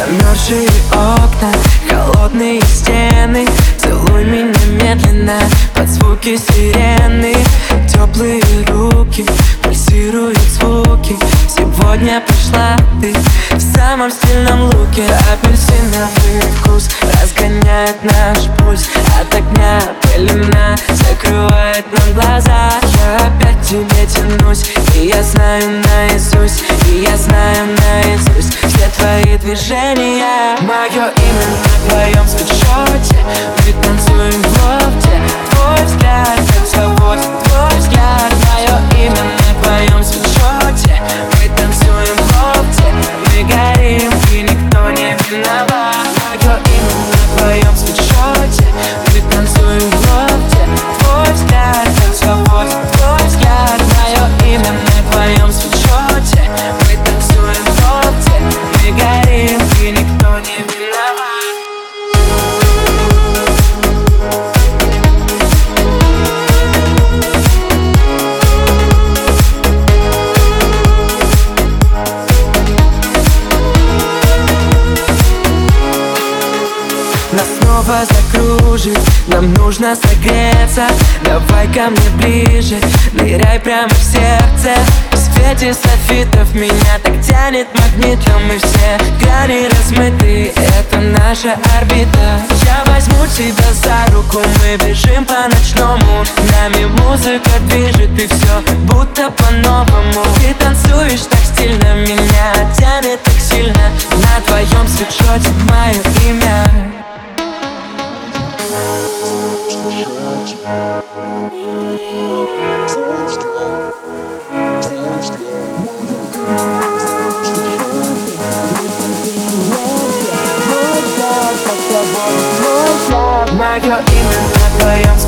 Замерзшие окна, холодные стены. Целуй меня медленно под звуки сирены. Теплые руки, пульсируют звуки. Сегодня пришла ты в самом стильном луке. Апельсиновый вкус разгоняет наш пульс. От огня пелена закрывает нам глаза. Я опять к тебе тянусь, и я знаю наизусть, и я знаю наизусть все твои движения. Мое имя на твоем свитшоте, мы танцуем в лофте. Твой взгляд как свобод, твой взгляд. Мое имя на твоем свитшоте, мы танцуем в лофте. Мы горим, и никто не виноват. Мое имя на твоем свитшоте, мы танцуем в лофте. Твой взгляд как свобод, твой взгляд. Мое имя на твоем свитшоте, мы танцуем в лофте. Мы горим, и никто не виноват. Нас снова закружит, нам нужно согреться. Давай ко мне ближе, ныряй прямо в сердце. В свете софитов меня так тянет магнитом. И все грани размыты, это наша орбита. Я возьму тебя за руку, мы бежим по ночному. Нами музыка движет, и все будто по-новому. Ты танцуешь так стильно, меня тянет так сильно. На твоем свитшоте мое имя. Мое имя на твоем